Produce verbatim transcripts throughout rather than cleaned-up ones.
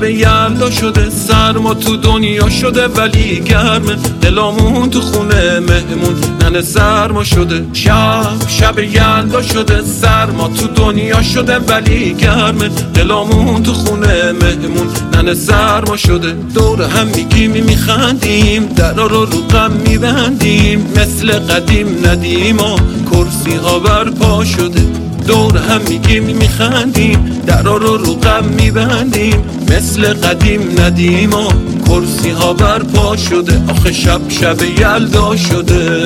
شب یلدا شده، سرما تو دنیا شده ولی گرمه، دلامون تو خونه مهمون ننه سرما شده. شب شب یلدا شده، سرما تو دنیا شده ولی گرمه، دلامون تو خونه مهمون ننه سرما شده. دور هم میگیم میخندیم، درا رو رو غم میبندیم، مثل قدیم ندیم و کرسی ها برپا شده. دور هم میگیم میخندیم، درا رو رو غم میبندیم، مثل قدیم ندیم و کرسی ها برپا شده. آخه شب شب یلدا شده.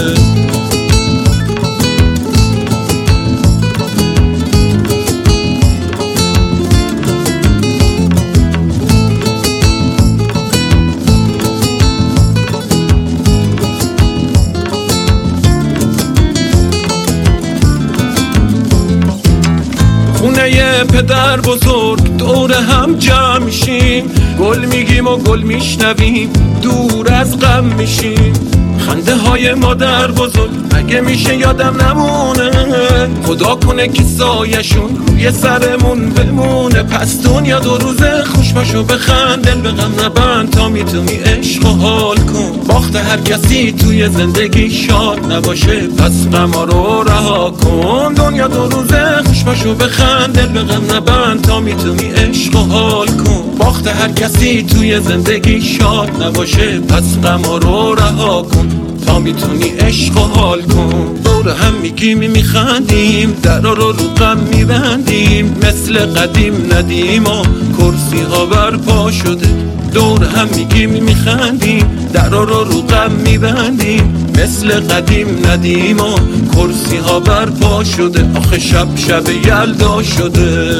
خونه پدر بزرگ دور هم جمع میشیم، گل میگیم و گل میشنویم، دور از غم میشیم. خنده های مادر بزرگ اگه میشه یادم نمونه، خدا کنه که سایشون روی سرمون بمونه. پس دنیا دو روزه خوش باشو بخند، دل به غم نبند تا میتونی عشق و حال کن. باخت هر کسی توی زندگی شاد نباشه، پس غما رو رها کن. دنیا دو روزه خوش باشو بخند، دل به غم نبند تا میتونی عشق و حال کن. باخت هر کسی توی زندگی شاد نباشه، پس غما رو رها کن تا میتونی عشق و حال کن. دور هم میگیم میخندیم، درا رو رو غم میبندیم، مثل قدیم ندیم و کرسی ها برپا شده. دور هم میگیم میخندیم، درا رو رو غم میبندیم، مثل قدیم ندیم و کرسی ها برپا شده. آخه شب شب یلدا شده.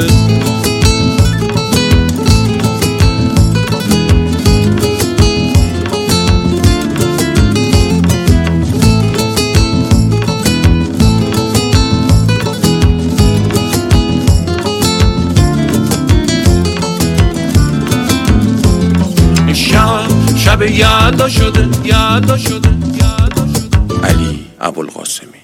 شب یلدا شده، یلدا شده، یلدا شده. علی ابوالقاسمی.